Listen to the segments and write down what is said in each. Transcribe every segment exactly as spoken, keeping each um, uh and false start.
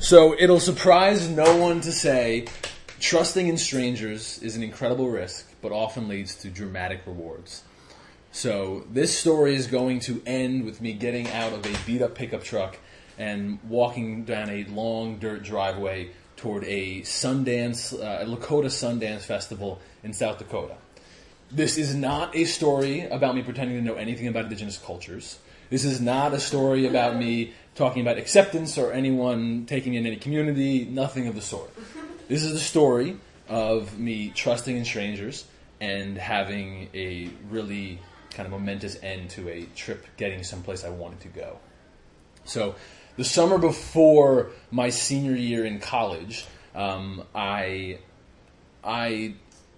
So it'll surprise no one to say, trusting in strangers is an incredible risk, but often leads to dramatic rewards. So this story is going to end with me getting out of a beat-up pickup truck and walking down a long dirt driveway toward a Sundance, uh, a Lakota Sundance Festival in South Dakota. This is not a story about me pretending to know anything about indigenous cultures. This is not a story about me talking about acceptance or anyone taking in any community, nothing of the sort. This is the story of me trusting in strangers and having a really kind of momentous end to a trip getting someplace I wanted to go. So the summer before my senior year in college, um, I I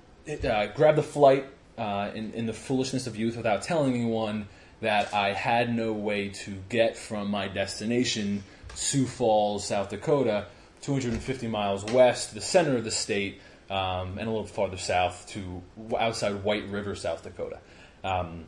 uh, grabbed a flight uh, in, in the foolishness of youth without telling anyone that I had no way to get from my destination, Sioux Falls, South Dakota, two hundred fifty miles west, the center of the state, um, and a little farther south to outside White River, South Dakota. Um,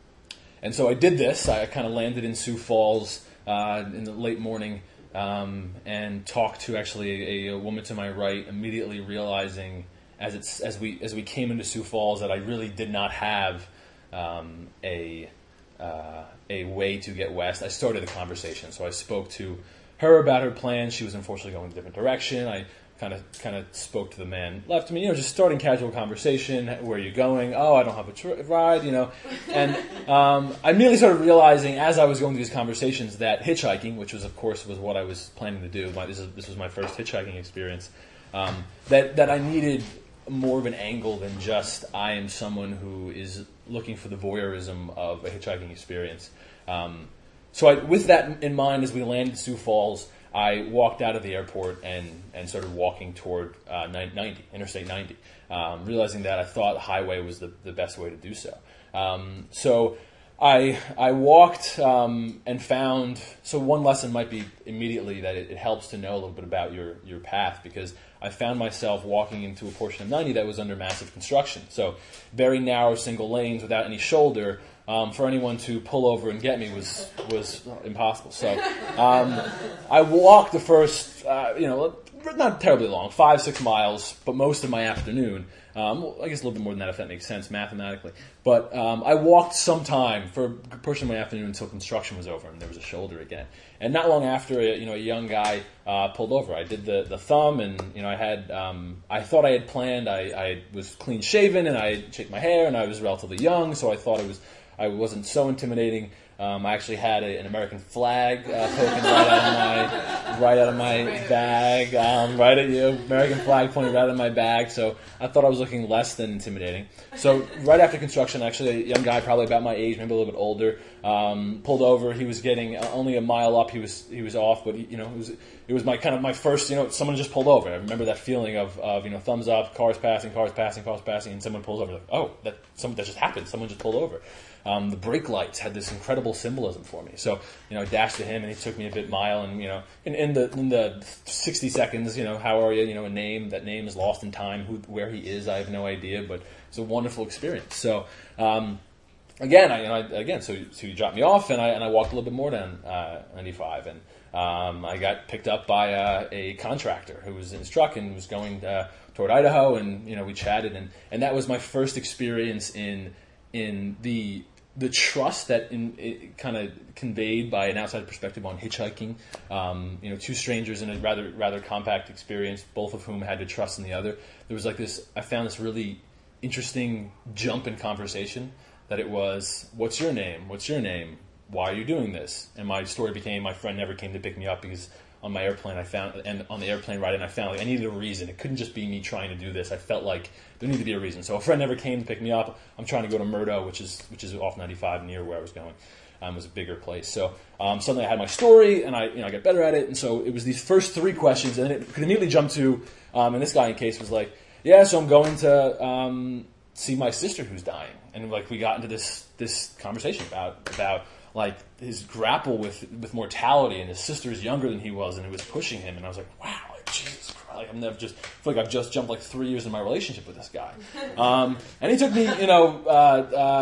and so I did this. I kind of landed in Sioux Falls uh, in the late morning um, and talked to actually a, a woman to my right, immediately realizing as it's as we as we came into Sioux Falls that I really did not have um, a uh, a way to get west. I started the conversation, so I spoke to her about her plans. She was unfortunately going a different direction. I kind of kind of spoke to the man left to me, you know, just starting casual conversation. Where are you going? Oh, I don't have a tr- ride, you know. And um, I immediately started realizing as I was going through these conversations that hitchhiking, which was of course was what I was planning to do. My, this is this was my first hitchhiking experience. Um, that that I needed more of an angle than just I am someone who is looking for the voyeurism of a hitchhiking experience. Um, so I, with that in mind, as we landed in Sioux Falls, I walked out of the airport and, and started walking toward uh, ninety, Interstate ninety, um, realizing that I thought highway was the, the best way to do so. Um, so I I walked um, and found, so one lesson might be immediately that it, it helps to know a little bit about your, your path, because I found myself walking into a portion of ninety that was under massive construction. So very narrow single lanes without any shoulder. Um, for anyone to pull over and get me was was impossible. So um, I walked the first, uh, you know, not terribly long, five, six miles, but most of my afternoon. Um, I guess a little bit more than that if that makes sense mathematically. But um, I walked some time for a good portion of my afternoon until construction was over and there was a shoulder again. And not long after, you know, a young guy uh, pulled over. I did the, the thumb, and you know, I had um, I thought I had planned. I, I was clean shaven and I had shaped my hair, and I was relatively young, so I thought it was. I wasn't so intimidating. Um, I actually had a, an American flag uh, poking right out of my right out of my bag, um, right at you. American flag pointing right out of my bag. So I thought I was looking less than intimidating. So right after construction, actually, a young guy, probably about my age, maybe a little bit older, um, pulled over. He was getting only a mile up. He was he was off, but he, you know, it was it was my kind of my first. You know, someone just pulled over. I remember that feeling of of you know, thumbs up, cars passing, cars passing, cars passing, and someone pulls over. Like, oh, that some that just happened. Someone just pulled over. Um, the brake lights had this incredible symbolism for me. So, you know, I dashed to him, and he took me a bit mile, and, you know, in, in the in the sixty seconds, you know, how are you? You know, a name, that name is lost in time. Who, where he is, I have no idea, but it's a wonderful experience. So, um, again, I, you know, I, again, so, so he dropped me off, and I and I walked a little bit more down uh, ninety-five, and um, I got picked up by uh, a contractor who was in his truck and was going uh, toward Idaho, and, you know, we chatted, and, and that was my first experience in in the the trust that in, it kind of conveyed by an outside perspective on hitchhiking. Um, you know, two strangers in a rather rather compact experience, both of whom had to trust in the other. There was like this, I found this really interesting jump in conversation that it was, what's your name? What's your name? Why are you doing this? And my story became, my friend never came to pick me up because on my airplane I found, and on the airplane ride, and I found like I needed a reason. It couldn't just be me trying to do this. I felt like there needed to be a reason. So a friend never came to pick me up. I'm trying to go to Murdo, which is which is off ninety-five near where I was going. Um, it was a bigger place. So um, suddenly I had my story, and I you know I got better at it. And so it was these first three questions, and then it could immediately jump to, um, and this guy in case was like, yeah, so I'm going to um, see my sister who's dying, and like we got into this this conversation about about. like his grapple with, with mortality, and his sister is younger than he was, and it was pushing him, and I was like, wow, like, Jesus Christ, like, I've never just, I feel like I've just jumped like three years in my relationship with this guy. Um, and he took me, you know, uh, uh,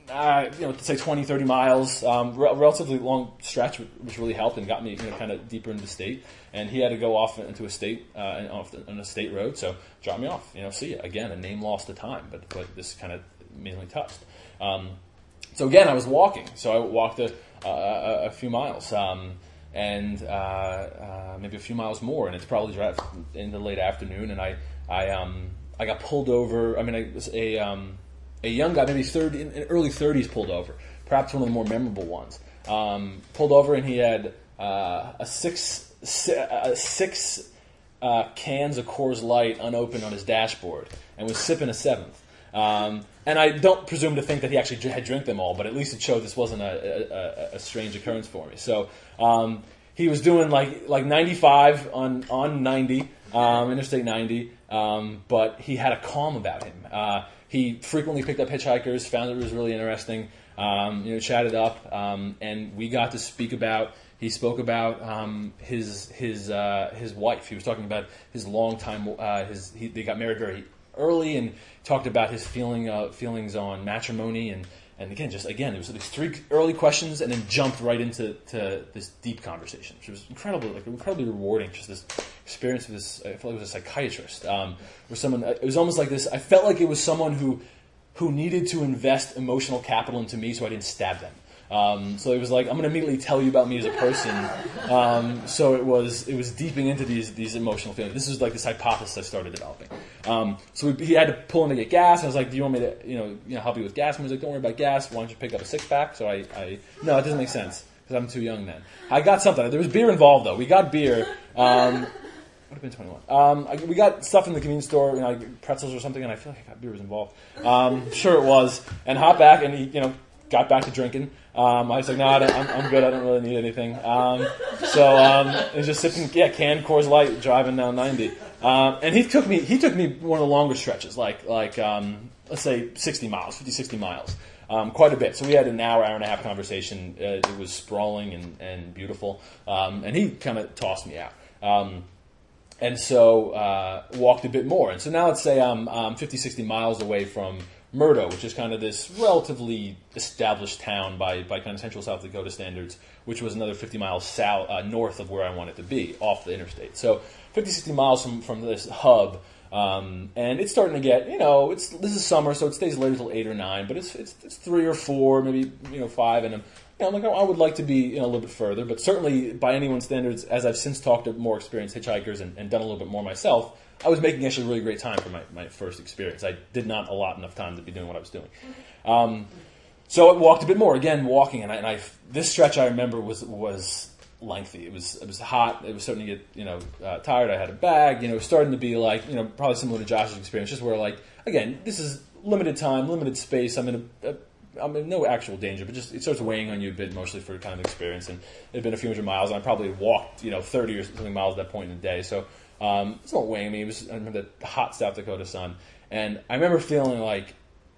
uh, you know, say twenty, thirty miles, um, re- relatively long stretch, which really helped and got me, you know, kind of deeper into the state. And he had to go off into a state, uh, off the, on a state road, so drop me off. You know, see ya. Again, a name lost to time, but but this kind of mainly touched. Um, so again, I was walking, so I walked a, a, a few miles, um, and uh, uh, maybe a few miles more, and it's probably right in the late afternoon, and I I um I got pulled over. I mean, I was a um, a young guy, maybe thirty, in early thirties, pulled over. Perhaps one of the more memorable ones. Um, pulled over, and he had uh, a six. Uh, six uh, cans of Coors Light unopened on his dashboard and was sipping a seventh. Um, and I don't presume to think that he actually had drank them all, but at least it showed this wasn't a, a, a strange occurrence for me. So um, he was doing like like ninety-five on on ninety, um, Interstate ninety, um, but he had a calm about him. Uh, he frequently picked up hitchhikers, found it was really interesting, um, you know, chatted up, um, and we got to speak about. He spoke about um, his his uh, his wife. He was talking about his long time. Uh, his he, they got married very early, and talked about his feeling uh, feelings on matrimony. And, and again, just again, it was these three early questions, and then jumped right into to this deep conversation, which was incredibly like incredibly rewarding. Just this experience with this. I felt like it was a psychiatrist, um, or someone. It was almost like this. I felt like it was someone who who needed to invest emotional capital into me, so I didn't stab them. Um, so it was like, I'm going to immediately tell you about me as a person. Um, so it was it was deeping into these these emotional feelings. This was like this hypothesis I started developing. Um, so we, he had to pull in to get gas. And I was like, do you want me to you know, you know help you with gas? And he was like, don't worry about gas. Why don't you pick up a six pack? So I, I no, it doesn't make sense because I'm too young then. I got something. There was beer involved though. We got beer. Um, would have been twenty-one. Um, I, we got stuff in the convenience store, you know, pretzels or something, and I feel like I got beer was involved. Um, sure it was. And hopped back, and he, you know, got back to drinking. Um, I was like, no, I don't, I'm, I'm good. I don't really need anything. Um, so um, I was just sipping, yeah, canned Coors Light, driving down ninety. Um, and he took me, he took me one of the longer stretches, like like um, let's say sixty miles, fifty, sixty miles, um, quite a bit. So we had an hour, hour and a half conversation. Uh, it was sprawling and, and beautiful. Um, and he kind of tossed me out. Um, and so uh, walked a bit more. And so now let's say I'm um, fifty, sixty miles away from Murdo, which is kind of this relatively established town by, by kind of central South Dakota standards, which was another fifty miles south, uh, north of where I wanted to be, off the interstate. So fifty, sixty miles from, from this hub, um, and it's starting to get, you know, it's this is summer, so it stays late until eight or nine, but it's it's, it's three or four, maybe, you know, five, and I'm, you know, I'm like, oh, I would like to be, you know, a little bit further, but certainly by anyone's standards, as I've since talked to more experienced hitchhikers and, and done a little bit more myself, I was making actually really great time for my, my first experience. I did not allot enough time to be doing what I was doing. Um, so I walked a bit more. Again, walking, and I, and I this stretch I remember was was lengthy. It was it was hot. It was starting to get you know uh, tired. I had a bag. You know, it was starting to be like you know probably similar to Josh's experience, just where like again this is limited time, limited space. I'm in a, a I'm in no actual danger, but just it starts weighing on you a bit, mostly for kind of experience. And it had been a few hundred miles, and I probably walked you know thirty or something miles at that point in the day. So. Um, it's not weighing me. It was I remember the hot South Dakota sun, and I remember feeling like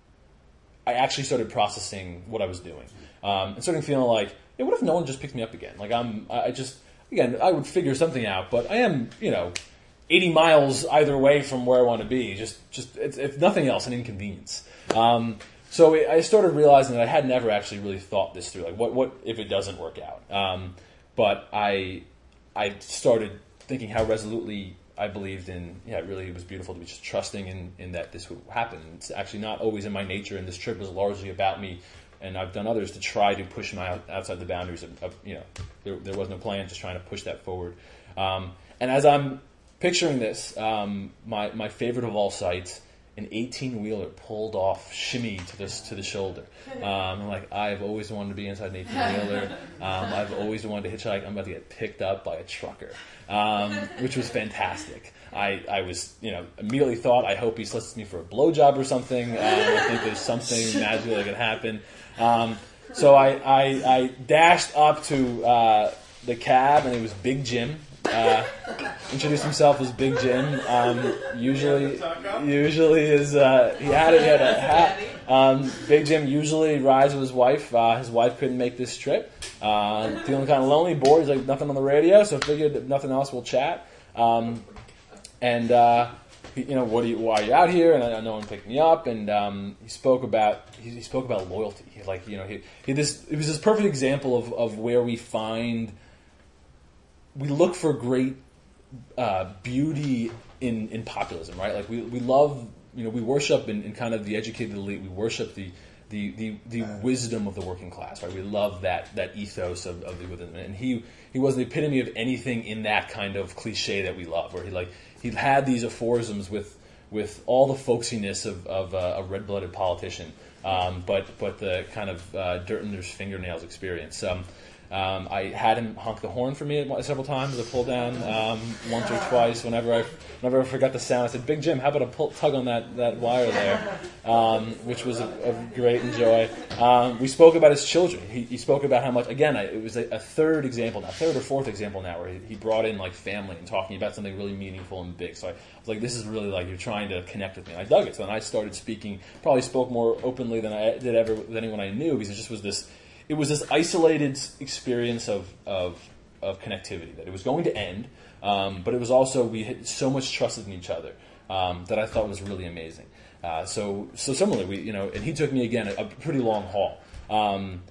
I actually started processing what I was doing, um, and starting feeling like, hey, what if no one just picked me up again? Like I'm, I just again, I would figure something out, but I am, you know, eighty miles either way from where I want to be. Just, just it's, if nothing else, an inconvenience. Um, so it, I started realizing that I had never actually really thought this through. Like, what, what if it doesn't work out? Um, but I, I started. Thinking how resolutely I believed in, yeah, it really was beautiful to be just trusting in, in that this would happen. It's actually not always in my nature, and this trip was largely about me, and I've done others to try to push my out, outside the boundaries of, of you know, there, there was no plan, just trying to push that forward. Um, and as I'm picturing this, um, my, my favorite of all sights, an eighteen-wheeler pulled off, shimmy to this to the shoulder. Um, I'm like, I've always wanted to be inside an eighteen-wheeler. Um, I've always wanted to hitchhike. I'm about to get picked up by a trucker, um, which was fantastic. I, I was, you know, immediately thought, I hope he solicits me for a blowjob or something. Um, I think there's something magical that could happen. Um, so I, I, I dashed up to uh, the cab, and it was Big Jim. Uh, introduced himself as Big Jim. Um, usually, usually is uh, he had he had a hat. Um, Big Jim usually rides with his wife. Uh, his wife couldn't make this trip. Uh, feeling kind of lonely, bored. He's like nothing on the radio, so figured if nothing else, we'll chat. Um, and uh, he, you know, what are you, why are you out here? And I, I know one picked me up, and um, he spoke about he, he spoke about loyalty. He, like, you know, he, he this it was this perfect example of, of where we find we look for great uh, beauty in, in populism, right? Like we, we love, you know, we worship in, in kind of the educated elite. We worship the the, the, the wisdom of the working class, right? We love that that ethos of, of the wisdom. And he he was the epitome of anything in that kind of cliche that we love, where he like he had these aphorisms with with all the folksiness of, of uh, a red-blooded politician, um, but but the kind of uh, dirt under his fingernails experience. Um, Um, I had him honk the horn for me several times to pull down um, once or twice. Whenever I whenever I forgot the sound, I said, "Big Jim, how about a pull, tug on that, that wire there?" Um, which was a, a great joy. Um, we spoke about his children. He, he spoke about how much. Again, I, it was a, a third example now, third or fourth example now, where he, he brought in like family and talking about something really meaningful and big. So I was like, "This is really like you're trying to connect with me." And I dug it. So then I started speaking. Probably spoke more openly than I did ever with anyone I knew, because it just was this. It was this isolated experience of, of of connectivity that it was going to end, um, but it was also we had so much trusted in each other um, that I thought was really amazing. Uh, so so similarly, we you know, and he took me again a, a pretty long haul. Um,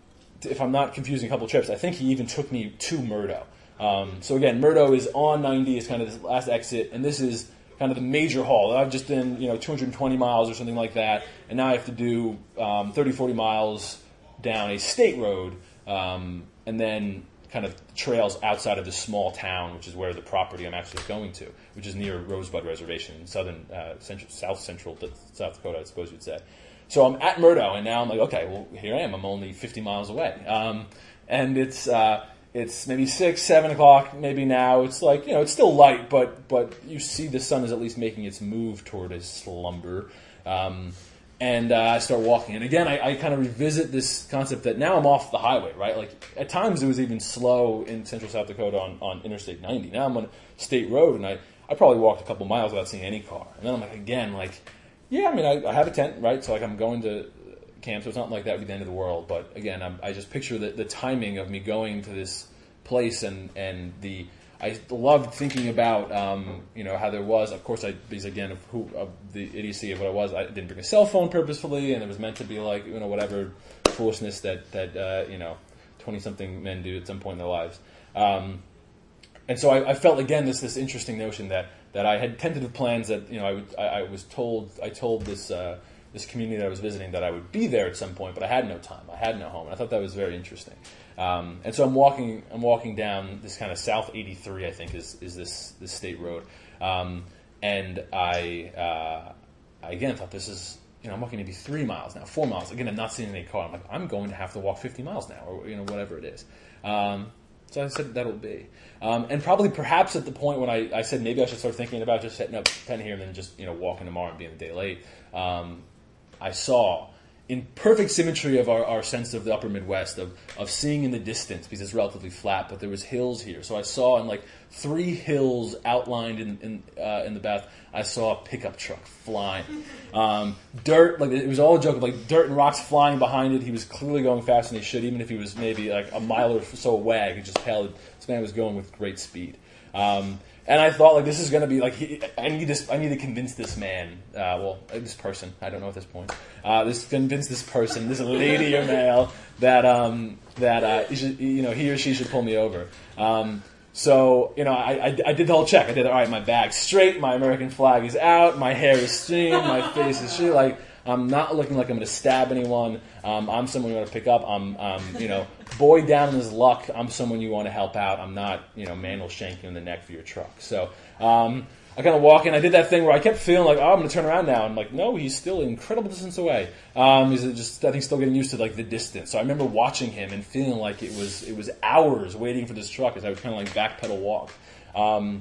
if I'm not confusing a couple trips, I think he even took me to Murdo. Um, so again, Murdo is on ninety, is kind of this last exit, and this is kind of the major haul. I've just done you know two hundred twenty miles or something like that, and now I have to do um, thirty, forty miles down a state road, um, and then kind of trails outside of this small town, which is where the property I'm actually going to, which is near Rosebud Reservation in southern, uh, central, south central South Dakota, I suppose you'd say. So I'm at Murdo, and now I'm like, okay, well, here I am. I'm only fifty miles away, um, and it's uh, it's maybe six, seven o'clock, maybe now. It's like you know, it's still light, but but you see the sun is at least making its move toward a slumber. Um, And uh, I start walking. And again, I, I kind of revisit this concept that now I'm off the highway, right? Like, at times it was even slow in central South Dakota on, on Interstate ninety. Now I'm on State Road, and I, I probably walked a couple miles without seeing any car. And then I'm like, again, like, yeah, I mean, I, I have a tent, right? So, like, I'm going to camp, so it's not like that would be the end of the world. But, again, I'm, I just picture the, the timing of me going to this place and, and the... I loved thinking about, um, you know, how there was, of course, I, because again, of who, of the idiocy of what I was, I didn't bring a cell phone purposefully, and it was meant to be like, you know, whatever foolishness that, that uh, you know, twenty-something men do at some point in their lives. Um, and so I, I felt, again, this this interesting notion that, that I had tentative plans that, you know, I, would, I, I was told, I told this uh, this community that I was visiting that I would be there at some point, but I had no time. I had no home, and I thought that was very interesting. Um, and so I'm walking. I'm walking down this kind of South eighty-three, I think, is is this this state road. Um, and I, uh, I again thought this is, you know, I'm walking maybe three miles now, four miles. Again, I'm not seeing any car. I'm like, I'm going to have to walk fifty miles now, or you know, whatever it is. Um, so I said that'll be. Um, and probably, perhaps at the point when I, I said maybe I should start thinking about just setting up tent here and then just you know walking tomorrow and being a day late. Um, I saw. In perfect symmetry of our, our sense of the upper Midwest, of, of seeing in the distance, because it's relatively flat, but there was hills here. So I saw in like three hills outlined in in, uh, in the bath, I saw a pickup truck flying. Um, dirt, like it was all a joke of like dirt and rocks flying behind it. He was clearly going faster than he should, even if he was maybe like a mile or so away. I could just tell this man was going with great speed. Um, And I thought, like, this is going to be, like, he, I need this. I need to convince this man, uh, well, this person, I don't know at this point, uh, this convince this person, this lady or male, that, um, that uh, he, should, you know, he or she should pull me over. Um, so, you know, I, I, I did the whole check. I did, all right, my bag's straight, my American flag is out, my hair is streamed, my face is straight, like, I'm not looking like I'm going to stab anyone. Um, I'm someone you want to pick up. I'm, um, you know, boy down in his luck. I'm someone you want to help out. I'm not, you know, man will shank you in the neck for your truck. So um, I kind of walk in. I did that thing where I kept feeling like, oh, I'm going to turn around now. I'm like, no, he's still an incredible distance away. Um, he's just, I think, still getting used to like the distance. So I remember watching him and feeling like it was, it was hours waiting for this truck as I would kind of like backpedal walk. Um,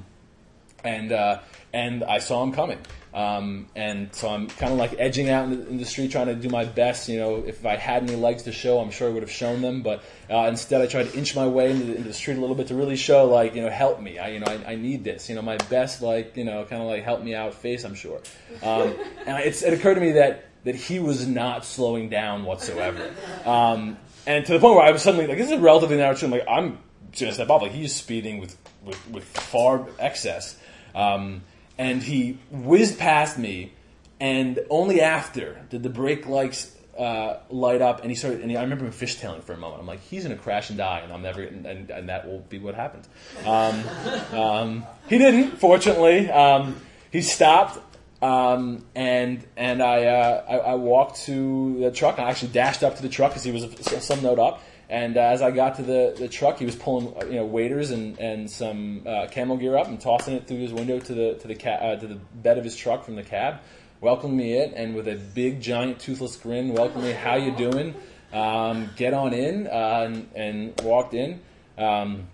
and uh, and I saw him coming. Um, and so I'm kind of like edging out in the, in the street, trying to do my best. You know, if I had any legs to show, I'm sure I would have shown them. But uh, instead, I tried to inch my way into the, into the street a little bit to really show, like, you know, help me. I, you know, I, I need this. You know, my best, like, you know, kind of like help me out face, I'm sure. Um, and it's, it occurred to me that that he was not slowing down whatsoever. Um, and to the point where I was suddenly like, this is a relatively narrow street. I'm like, I'm just step off. Like, he's speeding with with, with far excess. Um, and he whizzed past me, and only after did the brake lights uh, light up, and he started. And he, I remember him fishtailing for a moment. I'm like, he's gonna crash and die, and I'm never, and, and, and that will be what happened. Um, um, he didn't, fortunately. Um, he stopped. Um, and and I, uh, I I walked to the truck. I actually dashed up to the truck because he was a, some note up. And uh, as I got to the, the truck, he was pulling uh, you know waders and and some uh, camel gear up and tossing it through his window to the to the ca- uh, to the bed of his truck from the cab. Welcomed me in, and with a big giant toothless grin, welcomed me. How you doing? Um, get on in, uh, and, and walked in, um,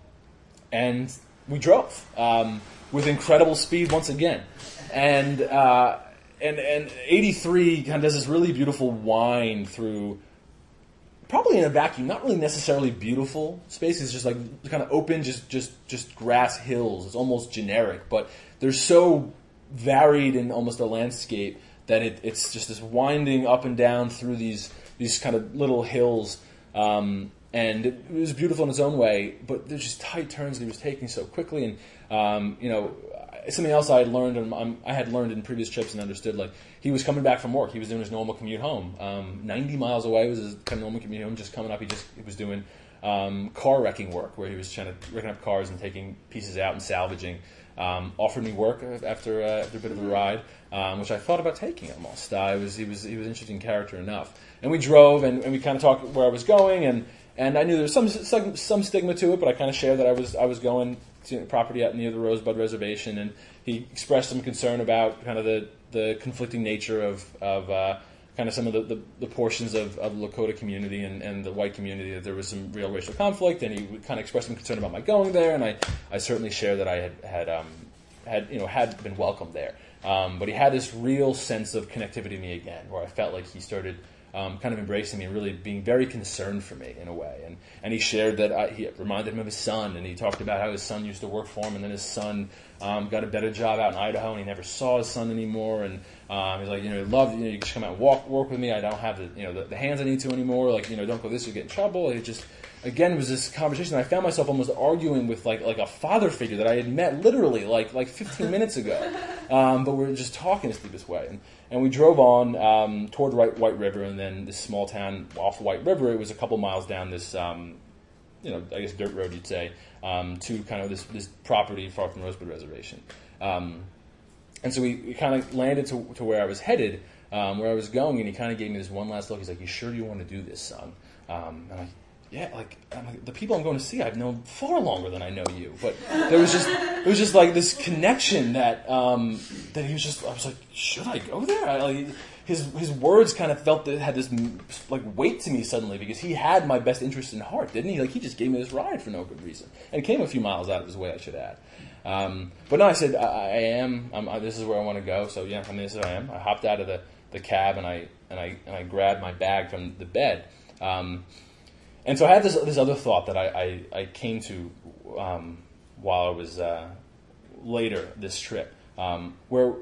and we drove um, with incredible speed once again. And uh, and and eighty-three kind of does this really beautiful wind through, probably in a vacuum, not really necessarily beautiful space. It's just like kind of open, just just just grass hills. It's almost generic, but they're so varied in almost a landscape that it, it's just this winding up and down through these these kind of little hills. Um, and it, it was beautiful in its own way, but there's just tight turns that he was taking so quickly. And um, you know. Something else I had learned, and um, I had learned in previous trips and understood, like, he was coming back from work. He was doing his normal commute home. Um, ninety miles away was his kind of normal commute home. Just coming up, he just he was doing um, car wrecking work, where he was trying to wrecking up cars and taking pieces out and salvaging. Um, offered me work after, uh, after a bit of a ride, um, which I thought about taking almost. Uh, was he was he was an interesting character enough. And we drove, and, and we kind of talked where I was going, and, and I knew there was some some, some stigma to it, but I kind of shared that I was I was going to property out near the Rosebud Reservation, and he expressed some concern about kind of the, the conflicting nature of, of uh, kind of some of the, the, the portions of, of the Lakota community and, and the white community, that there was some real racial conflict, and he kind of expressed some concern about my going there, and I, I certainly shared that I had had um, had you know had been welcomed there. Um, but he had this real sense of connectivity to me again, where I felt like he started Um, kind of embracing me and really being very concerned for me in a way. And and he shared that I, he reminded him of his son, and he talked about how his son used to work for him, and then his son um, got a better job out in Idaho, and he never saw his son anymore. And um, he's like, you know, love, you know, you just come out and walk work with me. I don't have the you know the, the hands I need to anymore. Like, you know, don't go this, you get in trouble. It just again was this conversation. I found myself almost arguing with like like a father figure that I had met literally like like fifteen minutes ago. Um, but we were just talking the deepest way. And And we drove on um, toward White, White River, and then this small town off White River. It was a couple miles down this, um, you know, I guess dirt road, you'd say, um, to kind of this, this property far from Rosebud Reservation. Um, and so we, we kind of landed to, to where I was headed, um, where I was going, and he kind of gave me this one last look. He's like, "You sure you want to do this, son?" Um, and I'm like, yeah, like, I'm like, the people I'm going to see, I've known far longer than I know you. But there was just, it was just like this connection that, um, that he was just, I was like, should I go there? I, like, his his words kind of felt that had this like weight to me suddenly, because he had my best interest in heart, didn't he? Like, he just gave me this ride for no good reason, and it came a few miles out of his way, I should add. Um, but no, I said, I, I am. I'm, I, this is where I want to go. So yeah, I mean, this is where I am. I hopped out of the, the cab, and I and I and I grabbed my bag from the bed. Um, And so I had this this other thought that I, I, I came to um, while I was uh, later this trip, um, where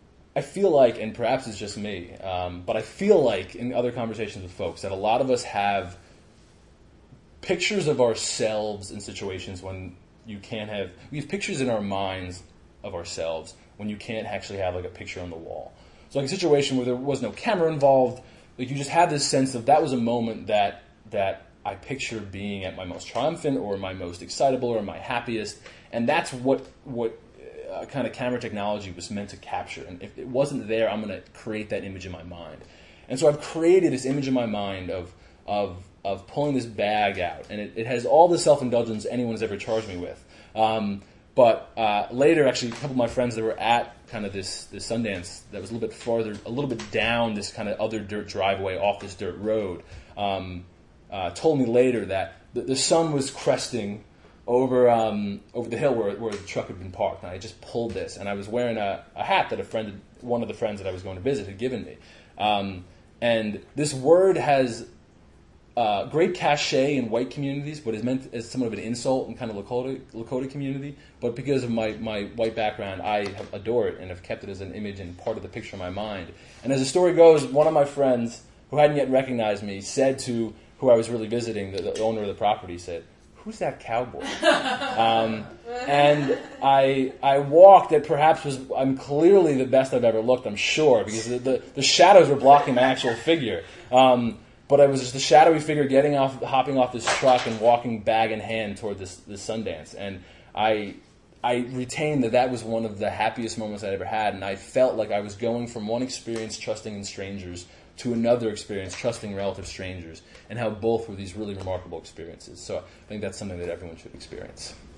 I feel like, and perhaps it's just me, um, but I feel like in other conversations with folks that a lot of us have pictures of ourselves in situations when you can't have, we have pictures in our minds of ourselves when you can't actually have like a picture on the wall. So like a situation where there was no camera involved, like you just had this sense of that was a moment that that I picture being at my most triumphant or my most excitable or my happiest, and that's what what uh, kind of camera technology was meant to capture. And if it wasn't there, I'm going to create that image in my mind. And so I've created this image in my mind of of of pulling this bag out, and it, it has all the self-indulgence anyone's ever charged me with. Um, but uh, later, actually, a couple of my friends that were at kind of this this Sundance that was a little bit farther, a little bit down this kind of other dirt driveway off this dirt road. Um, Uh, told me later that the, the sun was cresting over um, over the hill where, where the truck had been parked, and I just pulled this, and I was wearing a, a hat that a friend, had, one of the friends that I was going to visit, had given me. Um, and this word has uh, great cachet in white communities, but is meant as somewhat of an insult in kind of Lakota Lakota community. But because of my, my white background, I have adore it and have kept it as an image and part of the picture in my mind. And as the story goes, one of my friends who hadn't yet recognized me said to who I was really visiting, the, the owner of the property, said, who's that cowboy? Um, and I I walked. It perhaps was I'm clearly the best I've ever looked. I'm sure because the the, the shadows were blocking my actual figure. Um, but I was just a shadowy figure getting off, hopping off this truck and walking bag in hand toward this this Sundance. And I I retained that that was one of the happiest moments I'd ever had. And I felt like I was going from one experience trusting in strangers to another experience trusting relative strangers, and how both were these really remarkable experiences. So I think that's something that everyone should experience.